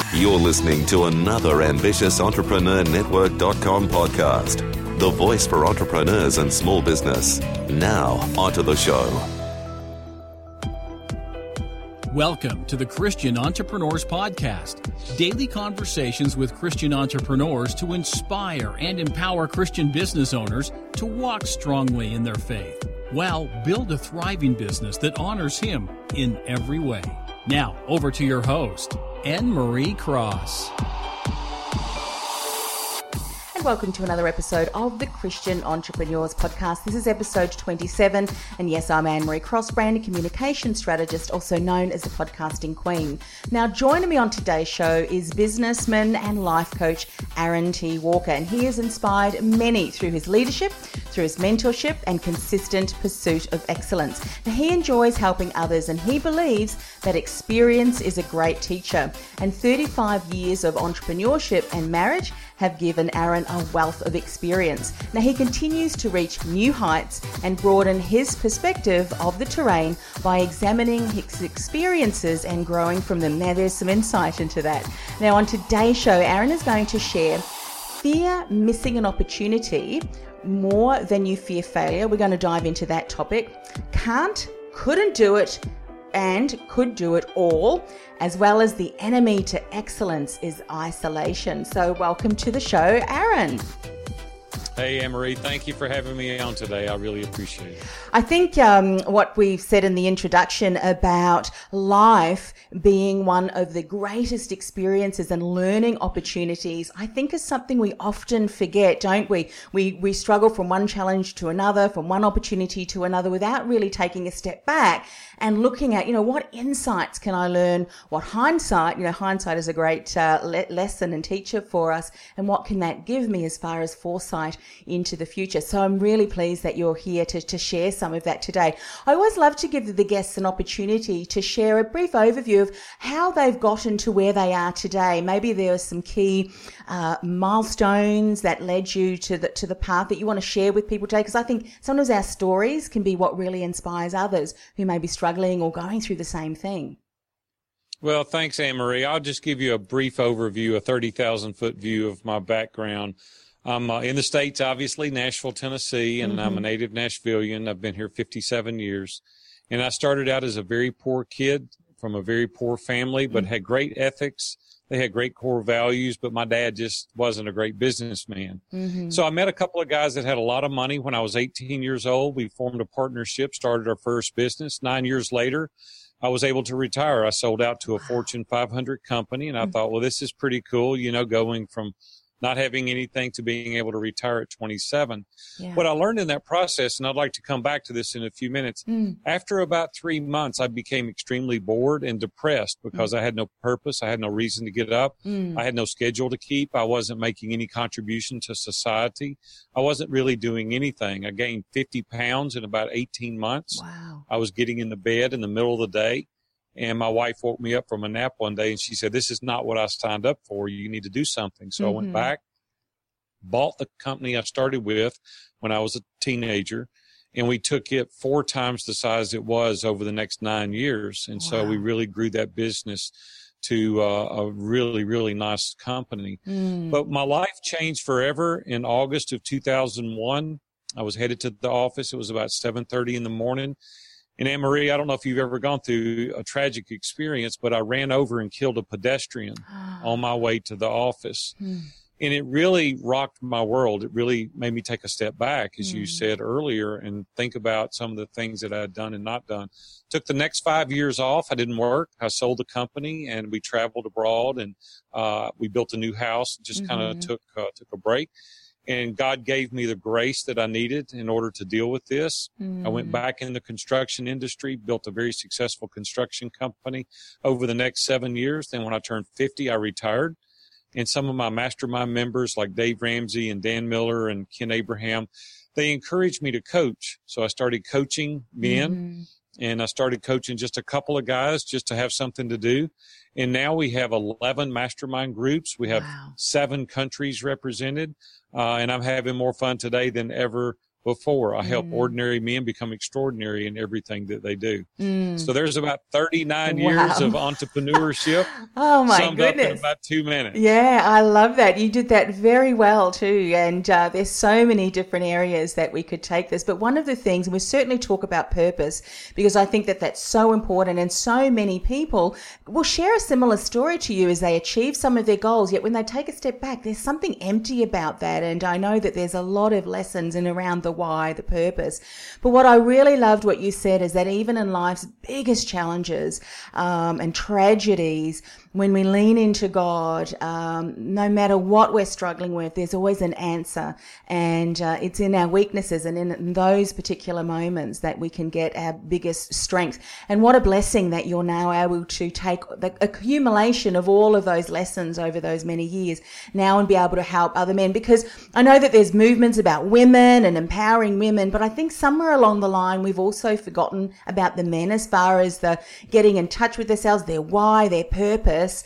You're listening to another Ambitious Entrepreneur Network.com podcast, the voice for entrepreneurs and small business. Now, onto the show. Welcome to the Christian Entrepreneurs Podcast, daily conversations with Christian entrepreneurs to inspire and empower Christian business owners to walk strongly in their faith, while build a thriving business that honors Him in every way. Now, over to your host, Anne-Marie Cross. And welcome to another episode of the Christian Entrepreneurs Podcast. This is episode 27, and yes, I'm Anne-Marie Cross, brand and communication strategist, also known as the podcasting queen. Now, joining me on today's show is businessman and life coach Aaron T. Walker, and he has inspired many through his leadership, through his mentorship and consistent pursuit of excellence. Now, he enjoys helping others, and he believes that experience is a great teacher, and 35 years of entrepreneurship and marriage have given Aaron a wealth of experience. Now, he continues to reach new heights and broaden his perspective of the terrain by examining his experiences and growing from them. Now, there's some insight into that. Now, on today's show, Aaron is going to share fear missing an opportunity more than you fear failure. We're going to dive into that topic. Couldn't do it, and could do it all, as well as the enemy to excellence is isolation. So welcome to the show, Aaron. Hey, Anne-Marie, thank you for having me on today. I really appreciate it. I think what we've said in the introduction about life being one of the greatest experiences and learning opportunities, I think is something we often forget, don't we? We struggle from one challenge to another, from one opportunity to another, without really taking a step back and looking at, what insights can I learn? What hindsight is a great lesson and teacher for us. And what can that give me as far as foresight into the future? So I'm really pleased that you're here to share some of that today. I always love to give the guests an opportunity to share a brief overview of how they've gotten to where they are today. Maybe there are some key milestones that led you to the path that you want to share with people today, because I think sometimes our stories can be what really inspires others who may be struggling or going through the same thing. Well, thanks, Anne-Marie. I'll just give you a brief overview, a 30,000-foot view of my background. I'm in the States, obviously, Nashville, Tennessee, and I'm a native Nashvilleian. I've been here 57 years. And I started out as a very poor kid from a very poor family, but had great ethics. They had great core values, but my dad just wasn't a great businessman. So I met a couple of guys that had a lot of money when I was 18 years old. We formed a partnership, started our first business. 9 years later, I was able to retire. I sold out to a Fortune 500 company, and I thought, well, this is pretty cool, going from not having anything to being able to retire at 27. Yeah. What I learned in that process, and I'd like to come back to this in a few minutes, after about 3 months, I became extremely bored and depressed because I had no purpose. I had no reason to get up. I had no schedule to keep. I wasn't making any contribution to society. I wasn't really doing anything. I gained 50 pounds in about 18 months. Wow. I was getting in the bed in the middle of the day. And my wife woke me up from a nap one day and she said, this is not what I signed up for. You need to do something. So I went back, bought the company I started with when I was a teenager, and we took it 4 times the size it was over the next 9 years. And so we really grew that business to a really, really nice company. But my life changed forever in August of 2001. I was headed to the office. It was about 7:30 in the morning. And Anne-Marie, I don't know if you've ever gone through a tragic experience, but I ran over and killed a pedestrian on my way to the office. And it really rocked my world. It really made me take a step back, as you said earlier, and think about some of the things that I had done and not done. Took the next 5 years off. I didn't work. I sold the company, and we traveled abroad, and we built a new house, just kind of took a break. And God gave me the grace that I needed in order to deal with this. I went back in the construction industry, built a very successful construction company over the next 7 years. Then when I turned 50, I retired. And some of my mastermind members like Dave Ramsey and Dan Miller and Ken Abraham, they encouraged me to coach. So I started coaching men. And I started coaching just a couple of guys just to have something to do. And now we have 11 mastermind groups. We have 7 countries represented. And I'm having more fun today than ever before. I help ordinary men become extraordinary in everything that they do. So there's about 39 years of entrepreneurship. Oh my summed goodness. up in about 2 minutes. Yeah, I love that. You did that very well too. And there's so many different areas that we could take this. But one of the things, and we certainly talk about purpose, because I think that that's so important, and so many people will share a similar story to you as they achieve some of their goals, yet when they take a step back, there's something empty about that. And I know that there's a lot of lessons in around the why, the purpose. But what I really loved what you said is that even in life's biggest challenges and tragedies, when we lean into God, no matter what we're struggling with, there's always an answer. And it's in our weaknesses and in those particular moments that we can get our biggest strength. And what a blessing that you're now able to take the accumulation of all of those lessons over those many years now and be able to help other men. Because I know that there's movements about women and empowering women, but I think somewhere along the line we've also forgotten about the men as far as the getting in touch with themselves, their why, their purpose.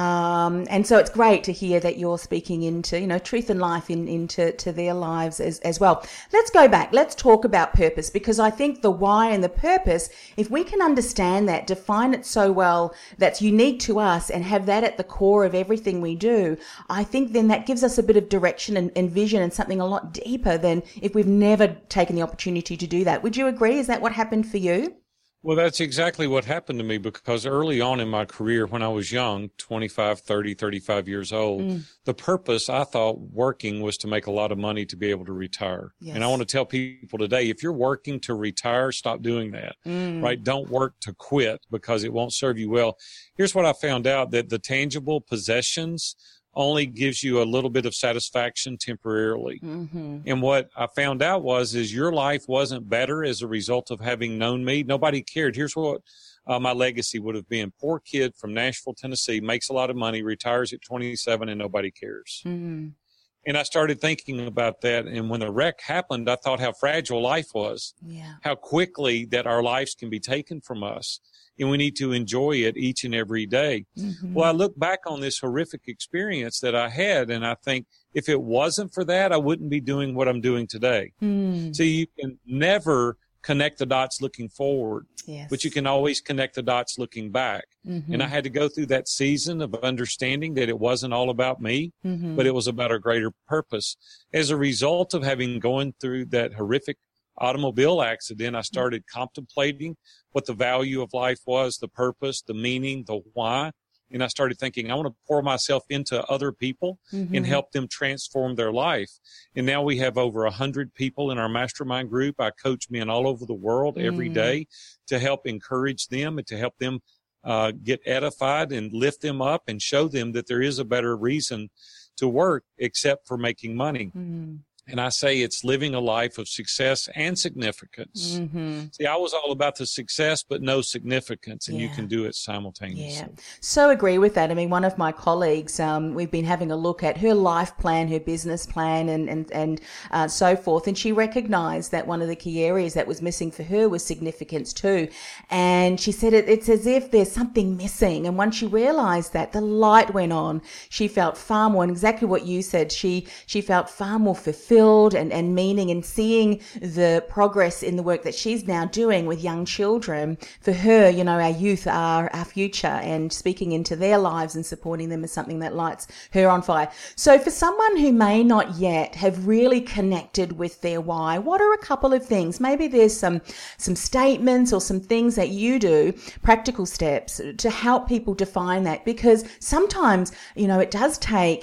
And so it's great to hear that you're speaking into, truth and life into their lives as well. Let's go back. Let's talk about purpose, because I think the why and the purpose, if we can understand that, define it so well, that's unique to us, and have that at the core of everything we do, I think then that gives us a bit of direction and vision and something a lot deeper than if we've never taken the opportunity to do that. Would you agree? Is that what happened for you? Well, that's exactly what happened to me, because early on in my career, when I was young, 25, 30, 35 years old, the purpose, I thought working was to make a lot of money to be able to retire. Yes. And I want to tell people today, if you're working to retire, stop doing that, right? Don't work to quit, because it won't serve you well. Here's what I found out, that the tangible possessions only gives you a little bit of satisfaction temporarily. And what I found out is your life wasn't better as a result of having known me. Nobody cared. Here's what my legacy would have been. Poor kid from Nashville, Tennessee, makes a lot of money, retires at 27, and nobody cares. And I started thinking about that. And when the wreck happened, I thought how fragile life was, how quickly that our lives can be taken from us. And we need to enjoy it each and every day. Well, I look back on this horrific experience that I had, and I think if it wasn't for that, I wouldn't be doing what I'm doing today. So you can never connect the dots looking forward, but you can always connect the dots looking back. And I had to go through that season of understanding that it wasn't all about me, but it was about a greater purpose. As a result of going through that horrific automobile accident, I started contemplating what the value of life was, the purpose, the meaning, the why. And I started thinking, I want to pour myself into other people and help them transform their life. And now we have over 100 people in our mastermind group. I coach men all over the world every day to help encourage them and to help them get edified and lift them up and show them that there is a better reason to work except for making money. And I say it's living a life of success and significance. See, I was all about the success, but no significance, and you can do it simultaneously. So agree with that. I mean, one of my colleagues, we've been having a look at her life plan, her business plan, and so forth. And she recognized that one of the key areas that was missing for her was significance too. And she said it's as if there's something missing. And once she realized that, the light went on. She felt far more, and exactly what you said, she felt far more fulfilled and meaning, and seeing the progress in the work that she's now doing with young children. For her, our youth are our future, and speaking into their lives and supporting them is something that lights her on fire. So for someone who may not yet have really connected with their why, what are a couple of things? Maybe there's some statements or some things that you do, practical steps to help people define that, because sometimes, it does take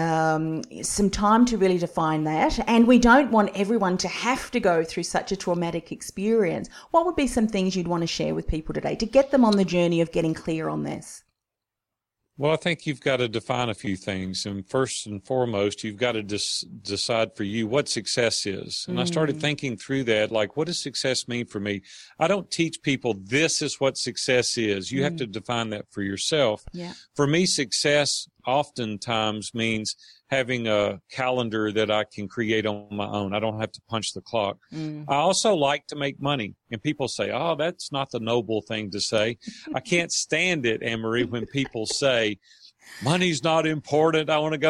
some time to really define that. And we don't want everyone to have to go through such a traumatic experience. What would be some things you'd want to share with people today to get them on the journey of getting clear on this? Well, I think you've got to define a few things. And first and foremost, you've got to decide for you what success is. And I started thinking through that, like, what does success mean for me? I don't teach people this is what success is. You have to define that for yourself. For me, success oftentimes means having a calendar that I can create on my own. I don't have to punch the clock. I also like to make money. And people say, oh, that's not the noble thing to say. I can't stand it, Anne-Marie, when people say, money's not important. I want to go.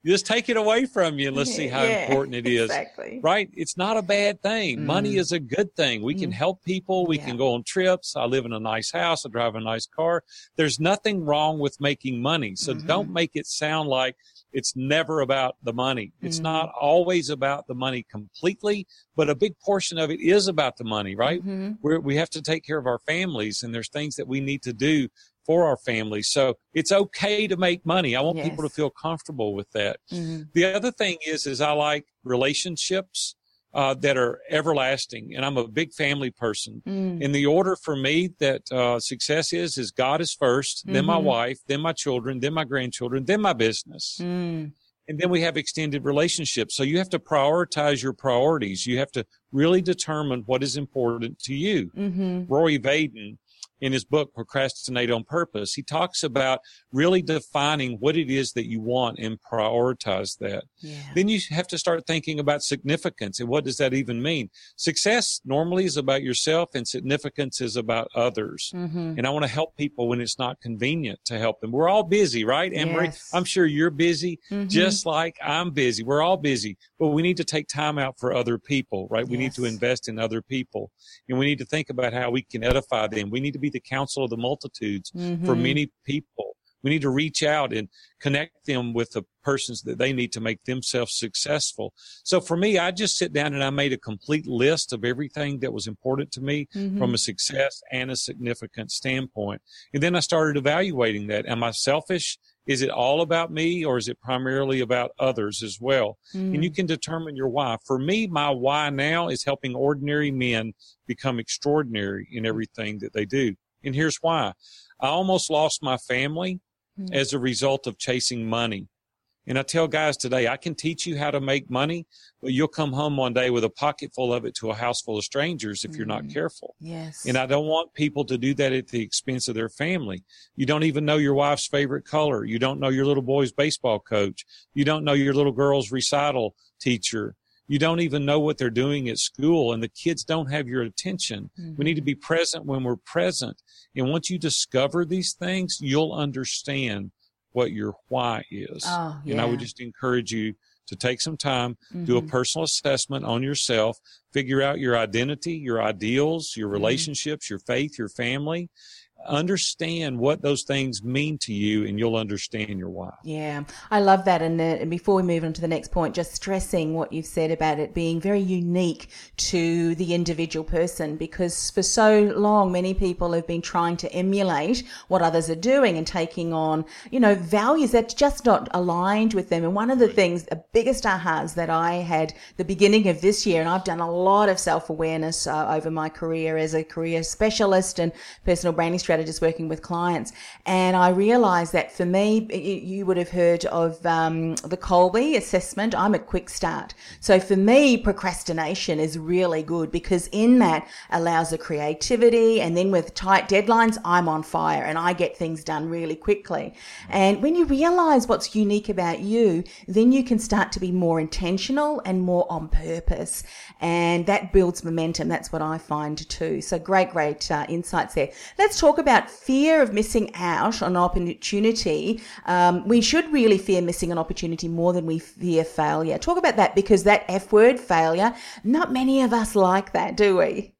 just take it away from you and let's see how important it is. Exactly. Right? It's not a bad thing. Money is a good thing. We can help people. We can go on trips. I live in a nice house. I drive a nice car. There's nothing wrong with making money. So don't make it sound like it's never about the money. It's not always about the money completely, but a big portion of it is about the money, right? We have to take care of our families, and there's things that we need to do for our families. So it's okay to make money. I want people to feel comfortable with that. The other thing is I like relationships that are everlasting. And I'm a big family person. And the order for me that success is God is first, then my wife, then my children, then my grandchildren, then my business. And then we have extended relationships. So you have to prioritize your priorities. You have to really determine what is important to you. Rory Vaden, in his book, Procrastinate on Purpose, he talks about really defining what it is that you want and prioritize that. Then you have to start thinking about significance. And what does that even mean? Success normally is about yourself, and significance is about others. And I want to help people when it's not convenient to help them. We're all busy, right, Anne-Marie? I'm sure you're busy, just like I'm busy. We're all busy, but we need to take time out for other people, right? We need to invest in other people, and we need to think about how we can edify them. We need to be the counsel of the multitudes for many people. We need to reach out and connect them with the persons that they need to make themselves successful. So for me, I just sit down and I made a complete list of everything that was important to me from a success and a significant standpoint. And then I started evaluating that. Am I selfish? Is it all about me, or is it primarily about others as well? And you can determine your why. For me, my why now is helping ordinary men become extraordinary in everything that they do. And here's why. I almost lost my family as a result of chasing money. And I tell guys today, I can teach you how to make money, but you'll come home one day with a pocket full of it to a house full of strangers if you're not careful. And I don't want people to do that at the expense of their family. You don't even know your wife's favorite color. You don't know your little boy's baseball coach. You don't know your little girl's recital teacher. You don't even know what they're doing at school, and the kids don't have your attention. We need to be present when we're present. And once you discover these things, you'll understand what your why is. And I would just encourage you to take some time, do a personal assessment on yourself, figure out your identity, your ideals, your relationships, your faith, your family. Understand what those things mean to you, and you'll understand your why. I love that. And before we move on to the next point, just stressing what you've said about it being very unique to the individual person, because for so long, many people have been trying to emulate what others are doing and taking on, values that's just not aligned with them. And one of the things, the biggest ahas that I had the beginning of this year, and I've done a lot of self-awareness over my career as a career specialist and personal branding strategist working with clients. And I realized that for me, you would have heard of the Kolbe assessment. I'm a quick start. So for me, procrastination is really good, because in that allows the creativity, and then with tight deadlines, I'm on fire and I get things done really quickly. And when you realize what's unique about you, then you can start to be more intentional and more on purpose. And that builds momentum. That's what I find too. So great insights there. Let's talk about fear of missing out on opportunity. We should really fear missing an opportunity more than we fear failure. Talk about that, because that F word, failure, not many of us like that, do we?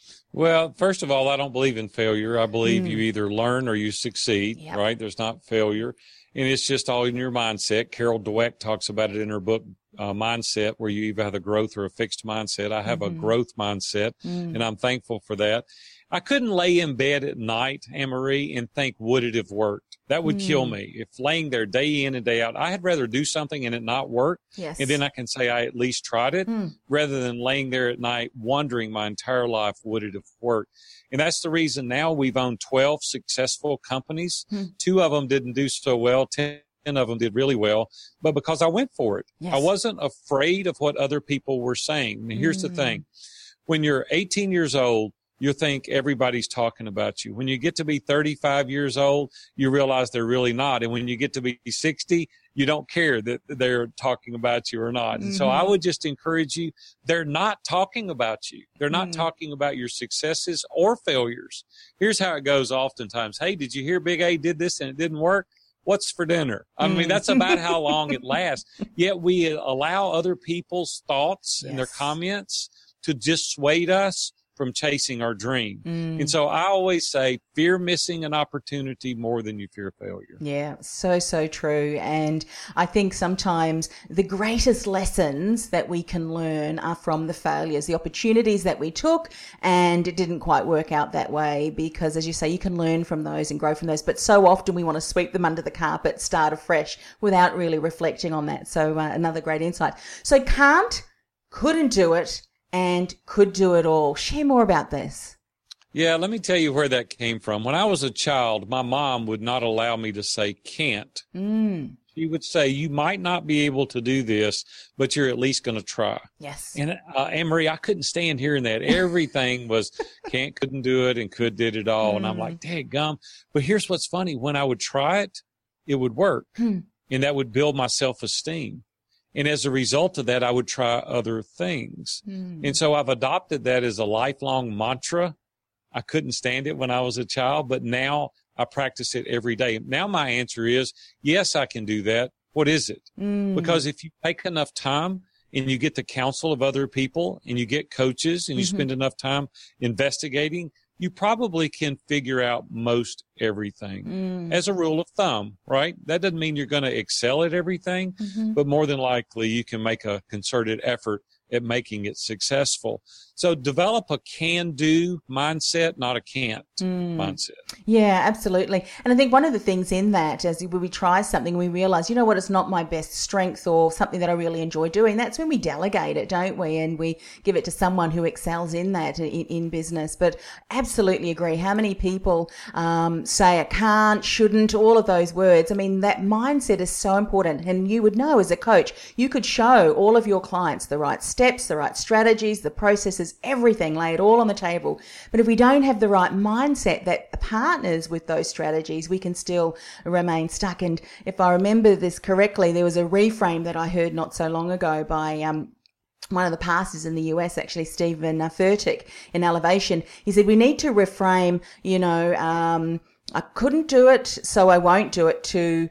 Well, first of all, I don't believe in failure. I believe you either learn or you succeed, right? There's not failure. And it's just all in your mindset. Carol Dweck talks about it in her book, Mindset, where you either have a growth or a fixed mindset. I have a growth mindset, and I'm thankful for that. I couldn't lay in bed at night, Anne-Marie, and think, would it have worked? That would kill me. If laying there day in and day out, I'd rather do something and it not work. And then I can say I at least tried it, rather than laying there at night wondering my entire life, would it have worked? And that's the reason now we've owned 12 successful companies. 2 of them didn't do so well. 10 of them did really well, but because I went for it. I wasn't afraid of what other people were saying. And here's the thing. When you're 18 years old, you think everybody's talking about you. When you get to be 35 years old, you realize they're really not. And when you get to be 60, you don't care that they're talking about you or not. And so I would just encourage you, they're not talking about you. They're not talking about your successes or failures. Here's how it goes oftentimes. Hey, did you hear Big A did this and it didn't work? what's for dinner? I mean, that's about how long it lasts. Yet we allow other people's thoughts and their comments to dissuade us from chasing our dream. And so I always say, fear missing an opportunity more than you fear failure. Yeah, so true. And I think sometimes the greatest lessons that we can learn are from the failures, the opportunities that we took, and it didn't quite work out that way, because as you say, you can learn from those and grow from those. But so often we want to sweep them under the carpet, start afresh without really reflecting on that. So another great insight. So couldn't do it, and could do it all. Share more about this. Yeah, let me tell you where that came from. When I was a child, my mom would not allow me to say can't. She would say, you might not be able to do this, but you're at least going to try. Yes. And Anne-Marie, I couldn't stand hearing that. Everything was can't, couldn't do it, and could, did it all. And I'm like, dadgum. But here's what's funny. When I would try it, it would work. And that would build my self-esteem. And as a result of that, I would try other things. And so I've adopted that as a lifelong mantra. I couldn't stand it when I was a child, but now I practice it every day. Now my answer is, yes, I can do that. What is it? Because if you take enough time and you get the counsel of other people and you get coaches and you spend enough time investigating, you probably can figure out most everything as a rule of thumb, right? That doesn't mean you're going to excel at everything, but more than likely you can make a concerted effort at making it successful. So develop a can-do mindset, not a can't mindset. Yeah, absolutely. And I think one of the things in that, as we try something, we realize, you know what, it's not my best strength or something that I really enjoy doing. That's when we delegate it, don't we? And we give it to someone who excels in that in business. But absolutely agree. How many people say I can't, shouldn't, all of those words? I mean, that mindset is so important. And you would know as a coach, you could show all of your clients the right steps, the right strategies, the processes, everything, lay it all on the table. But if we don't have the right mindset that partners with those strategies, we can still remain stuck. And if I remember this correctly, there was a reframe that I heard not so long ago by one of the pastors in the US, actually, Stephen Furtick, in Elevation. He said, we need to reframe, I couldn't do it, so I won't do it, to,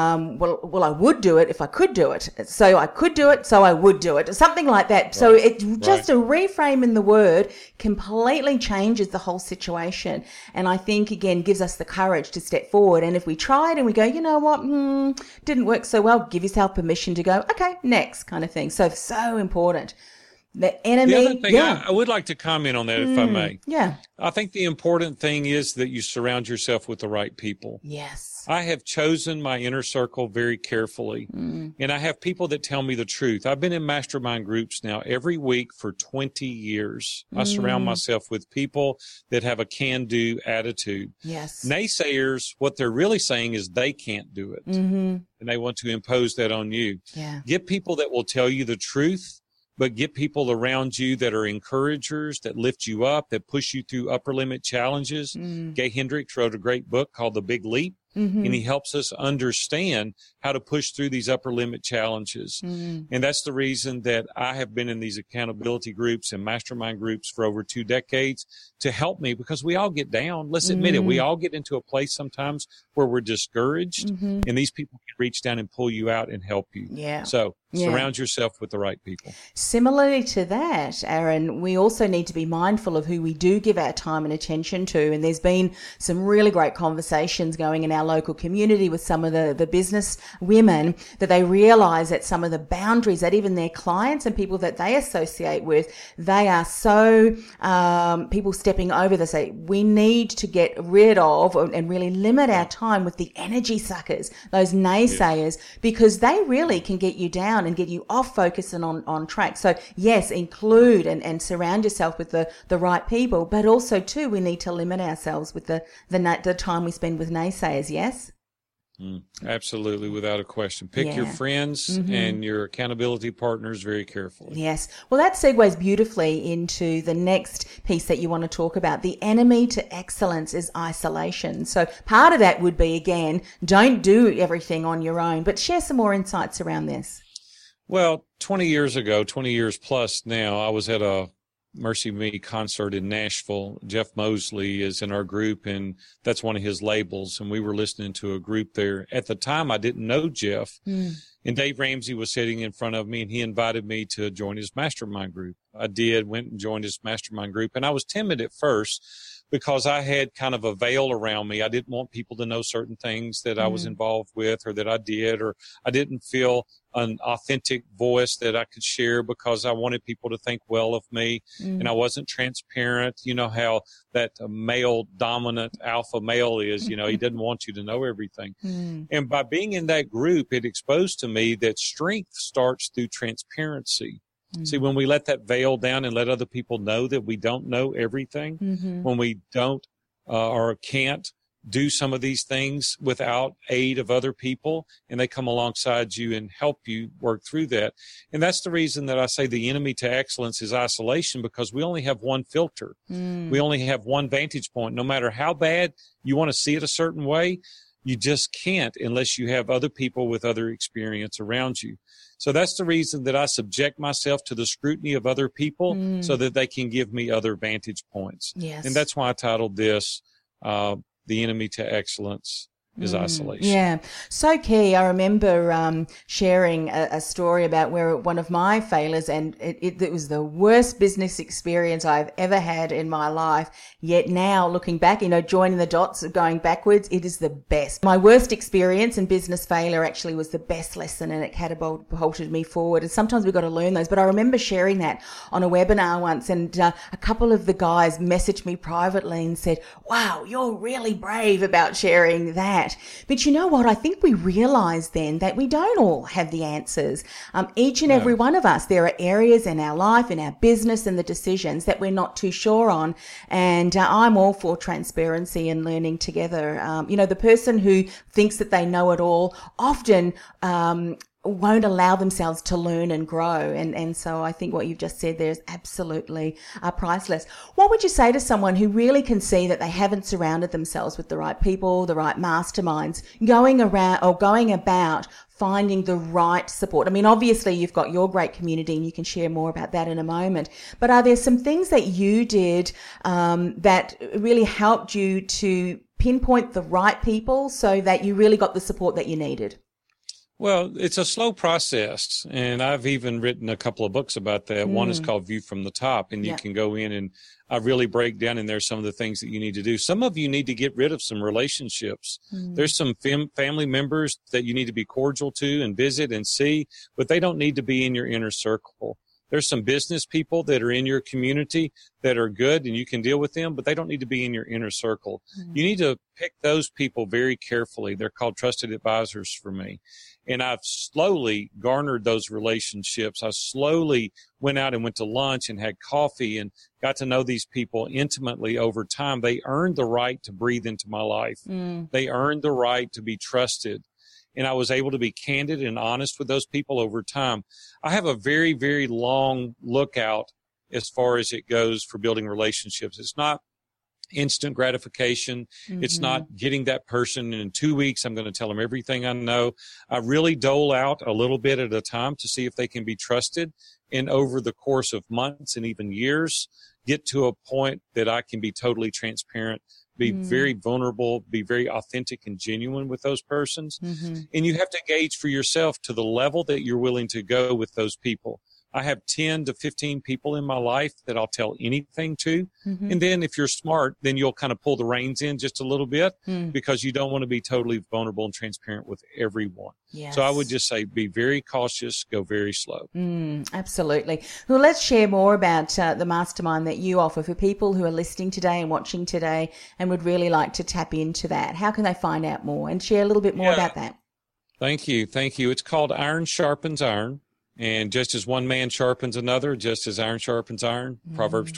well, I would do it if I could do it. So I could do it, so I would do it. Something like that. Right. So it just a reframe in the word completely changes the whole situation. And I think, again, gives us the courage to step forward. And if we tried and we go, you know what, didn't work so well, give yourself permission to go, okay, next kind of thing. So important. The enemy. The other thing, I would like to comment on that, if I may. Yeah. I think the important thing is that you surround yourself with the right people. Yes. I have chosen my inner circle very carefully, and I have people that tell me the truth. I've been in mastermind groups now every week for 20 years. I surround myself with people that have a can-do attitude. Yes. Naysayers, what they're really saying is they can't do it, and they want to impose that on you. Yeah. Get people that will tell you the truth, but get people around you that are encouragers, that lift you up, that push you through upper limit challenges. Gay Hendricks wrote a great book called The Big Leap, and he helps us understand how to push through these upper limit challenges. And that's the reason that I have been in these accountability groups and mastermind groups for over 2 decades, to help me, because we all get down. Let's admit it. We all get into a place sometimes where we're discouraged, and these people can reach down and pull you out and help you. Yeah. So surround yourself with the right people. Similarly to that, Aaron, we also need to be mindful of who we do give our time and attention to. And there's been some really great conversations going in our local community with some of the business women, that they realize that some of the boundaries that even their clients and people that they associate with, they are so people stepping over. They say, we need to get rid of and really limit our time with the energy suckers, those naysayers, because they really can get you down and get you off focus and on track. So yes, include and surround yourself with the right people, but also too, we need to limit ourselves with the time we spend with naysayers. Yes. Absolutely, without a question. Pick your friends and your accountability partners very carefully. Yes. Well, that segues beautifully into the next piece that you want to talk about. The enemy to excellence is isolation. So part of that would be, again, don't do everything on your own, but share some more insights around this. Well, 20 years ago, 20 years plus now, I was at a Mercy Me concert in Nashville. Jeff Mosley is in our group, and that's one of his labels. And we were listening to a group there. At the time, I didn't know Jeff. And Dave Ramsey was sitting in front of me, and he invited me to join his mastermind group. I did, went and joined his mastermind group. And I was timid at first because I had kind of a veil around me. I didn't want people to know certain things that I was involved with or that I did, or I didn't feel an authentic voice that I could share because I wanted people to think well of me. And I wasn't transparent. You know how that male dominant alpha male is, you know, he doesn't want you to know everything. And by being in that group, it exposed to me that strength starts through transparency. See, when we let that veil down and let other people know that we don't know everything, when we don't or can't do some of these things without aid of other people, and they come alongside you and help you work through that. And that's the reason that I say the enemy to excellence is isolation, because we only have one filter. We only have one vantage point. No matter how bad you want to see it a certain way, you just can't unless you have other people with other experience around you. So that's the reason that I subject myself to the scrutiny of other people so that they can give me other vantage points. Yes. And that's why I titled this, The Enemy to Excellence is Isolation. Yeah, so key. I remember sharing a story about where one of my failures, and it was the worst business experience I've ever had in my life. Yet now looking back, you know, joining the dots, going backwards, it is the best. My worst experience in business failure actually was the best lesson, and it catapulted me forward. And sometimes we've got to learn those. But I remember sharing that on a webinar once, and a couple of the guys messaged me privately and said, "Wow, you're really brave about sharing that." But you know what? I think we realize then that we don't all have the answers. Each and every one of us, there are areas in our life, in our business and the decisions that we're not too sure on. And I'm all for transparency and learning together. You know, the person who thinks that they know it all often won't allow themselves to learn and grow. And so I think what you've just said there is absolutely priceless. What would you say to someone who really can see that they haven't surrounded themselves with the right people, the right masterminds, going about finding the right support? I mean, obviously you've got your great community and you can share more about that in a moment, but are there some things that you did that really helped you to pinpoint the right people so that you really got the support that you needed? Well, it's a slow process, and I've even written a couple of books about that. One is called View from the Top, and you can go in and I really break down in there some of the things that you need to do. Some of you need to get rid of some relationships. There's some family members that you need to be cordial to and visit and see, but they don't need to be in your inner circle. There's some business people that are in your community that are good and you can deal with them, but they don't need to be in your inner circle. You need to pick those people very carefully. They're called trusted advisors for me. And I've slowly garnered those relationships. I slowly went out and went to lunch and had coffee and got to know these people intimately over time. They earned the right to breathe into my life. They earned the right to be trusted. And I was able to be candid and honest with those people over time. I have a very, very long lookout as far as it goes for building relationships. It's not instant gratification. It's not getting that person and in 2 weeks I'm going to tell them everything I know. I really dole out a little bit at a time to see if they can be trusted, and over the course of months and even years get to a point that I can be totally transparent, be very vulnerable, be very authentic and genuine with those persons. And you have to gauge for yourself to the level that you're willing to go with those people. I have 10 to 15 people in my life that I'll tell anything to. And then if you're smart, then you'll kind of pull the reins in just a little bit because you don't want to be totally vulnerable and transparent with everyone. Yes. So I would just say be very cautious, go very slow. Absolutely. Well, let's share more about the mastermind that you offer for people who are listening today and watching today and would really like to tap into that. How can they find out more and share a little bit more about that? Thank you. It's called Iron Sharpens Iron. And just as one man sharpens another, just as iron sharpens iron, Proverbs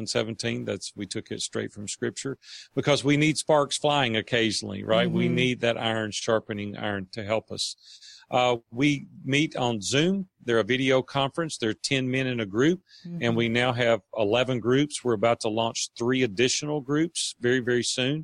27:17, we took it straight from Scripture, because we need sparks flying occasionally, right? We need that iron sharpening iron to help us. We meet on Zoom. They're a video conference. There are 10 men in a group, and we now have 11 groups. We're about to launch 3 additional groups very, very soon.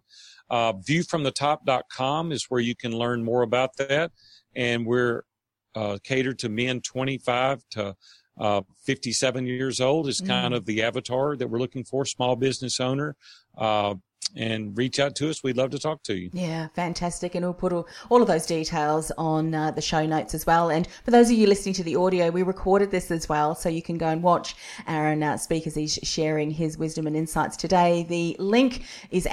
Viewfromthetop.com is where you can learn more about that. And we're catered to men 25 to 57 years old is kind of the avatar that we're looking for, small business owner. And reach out to us. We'd love to talk to you. Yeah, fantastic. And we'll put all of those details on the show notes as well. And for those of you listening to the audio, we recorded this as well, so you can go and watch Aaron speak as he's sharing his wisdom and insights today. The link is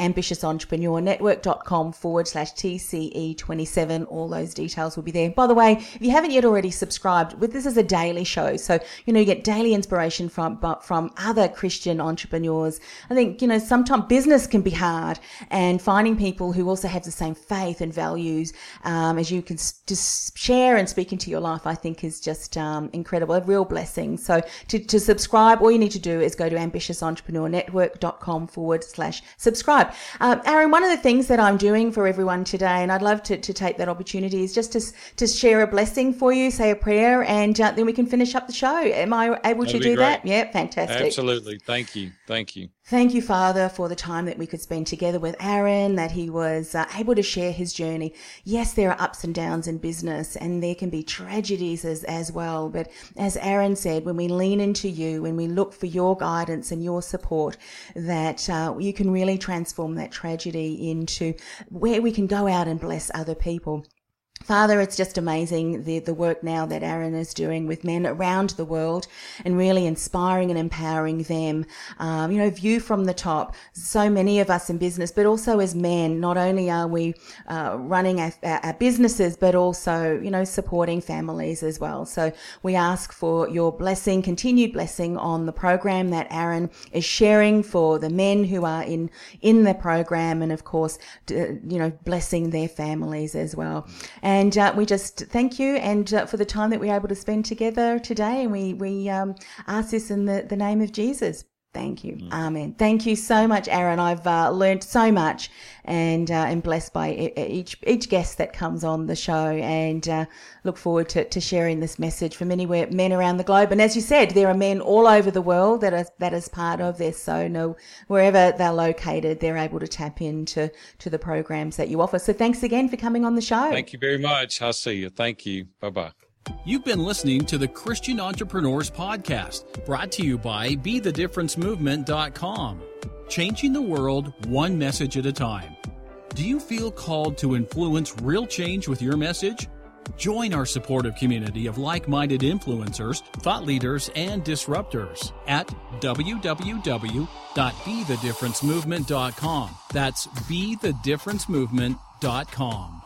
ambitiousentrepreneurnetwork.com/TCE27. All those details will be there. By the way, if you haven't yet already subscribed, this is a daily show. So, you get daily inspiration from other Christian entrepreneurs. I think, sometimes business can be hard, and finding people who also have the same faith and values as you can just share and speak into your life, I think is just incredible, a real blessing. So to subscribe, all you need to do is go to ambitiousentrepreneurnetwork.com/subscribe. Aaron, one of the things that I'm doing for everyone today, and I'd love to take that opportunity, is just to share a blessing for you, say a prayer, and then we can finish up the show. Am I able to do that? Yeah, fantastic. Absolutely. Thank you. Thank you, Father, for the time that we could spend together with Aaron, that he was able to share his journey. Yes, there are ups and downs in business, and there can be tragedies as well. But as Aaron said, when we lean into you, when we look for your guidance and your support, that you can really transform that tragedy into where we can go out and bless other people. Father, it's just amazing the work now that Aaron is doing with men around the world, and really inspiring and empowering them. View from the top. So many of us in business, but also as men, not only are we running our businesses, but also, supporting families as well. So we ask for your blessing, continued blessing on the program that Aaron is sharing for the men who are in the program, and of course, blessing their families as well. And we just thank you and for the time that we're able to spend together today. And we ask this in the name of Jesus. Thank you. Amen. Thank you so much, Aaron. I've learned so much and am blessed by each guest that comes on the show, and look forward to sharing this message for many men around the globe. And as you said, there are men all over the world that is part of this. So wherever they're located, they're able to tap into the programs that you offer. So thanks again for coming on the show. Thank you very much. I'll see you. Thank you. Bye-bye. You've been listening to the Christian Entrepreneurs Podcast, brought to you by BeTheDifferenceMovement.com. Changing the world one message at a time. Do you feel called to influence real change with your message? Join our supportive community of like-minded influencers, thought leaders, and disruptors at www.BeTheDifferenceMovement.com. That's BeTheDifferenceMovement.com.